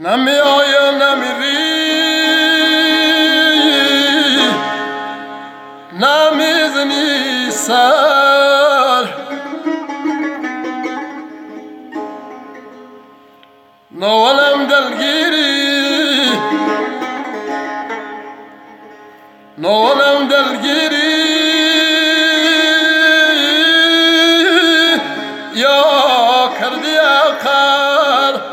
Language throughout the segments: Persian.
نمیای نمیری نمیزنی سر نوالم دلگیری نوالم دلگیری یا کردی آخر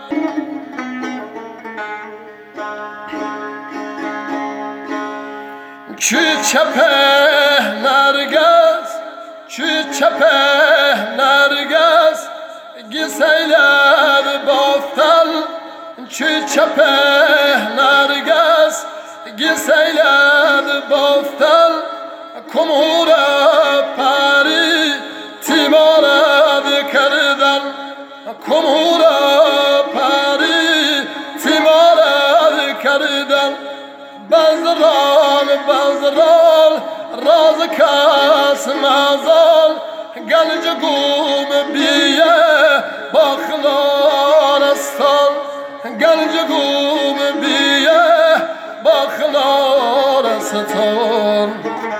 چی چپه نرگس چی چپه نرگس گسیلر بافتل چی چپه نرگس گسیلر بافتل کمهور پری تیمارد کردن کمهور پری تیمارد کردن بزرال راز کس مزال گنج گوم بیه باخلارستان گنج گوم بیه باخلارستان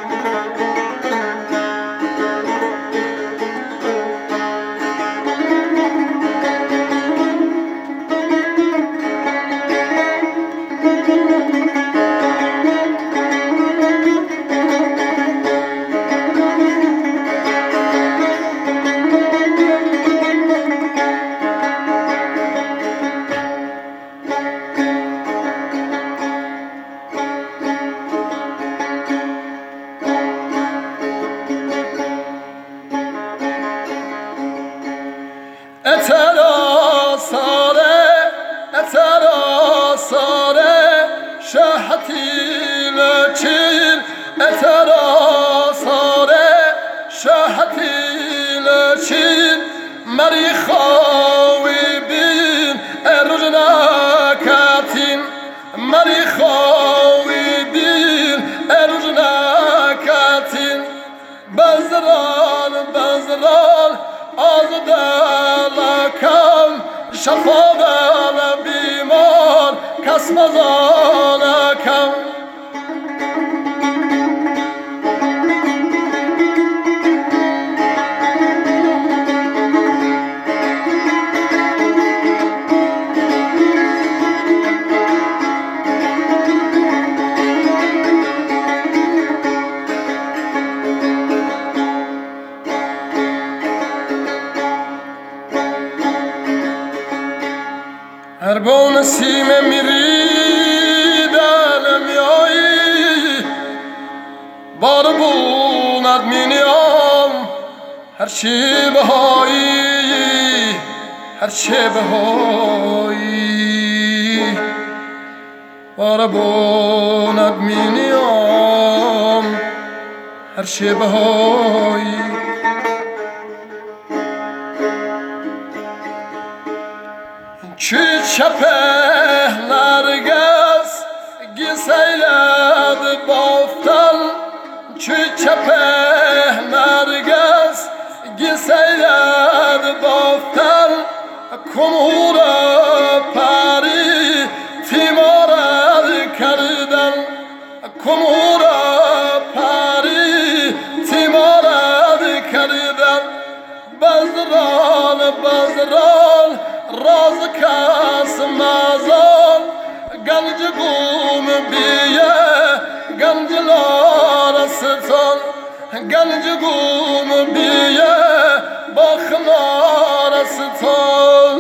اترا ساره شهتی لچین اترا ساره شهتی لچین مری خواهی بین اروجنا کاتین مری خواهی بین اروجنا کاتین بزرال آزدالکم شفادال بیمار کس مزالکم هر بون سیم میری دلم یایی بار بوند مینیام هر چی بهایی هر چی بهایی بار بوند مینیام هر چی بهایی چی چپه نرگس گسیلد بافتل چی چپه نرگس گسیلد بافتل کمهور پری تیمارد کردن کمهور پری تیمارد کردن بزرال راز کس مزال گنج گوم بیه گنج لارستان گنج گوم بیه باخلارستان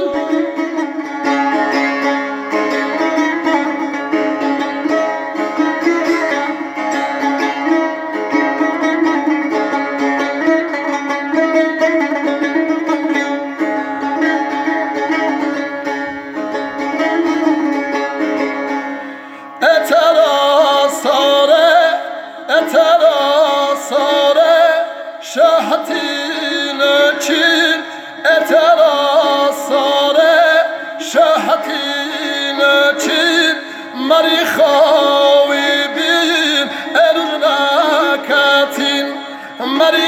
اترا ساره شهتی لچین اترا ساره شهتی لچین مری خواهی بین اروجنا کاتین مری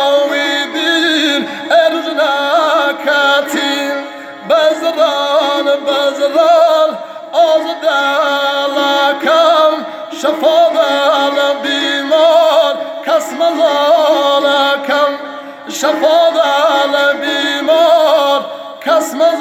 خواهی بین اروجنا کاتین بزران بزرال از دلکم شفا دل بیمار کس مزالکم شفا دل بیمار کس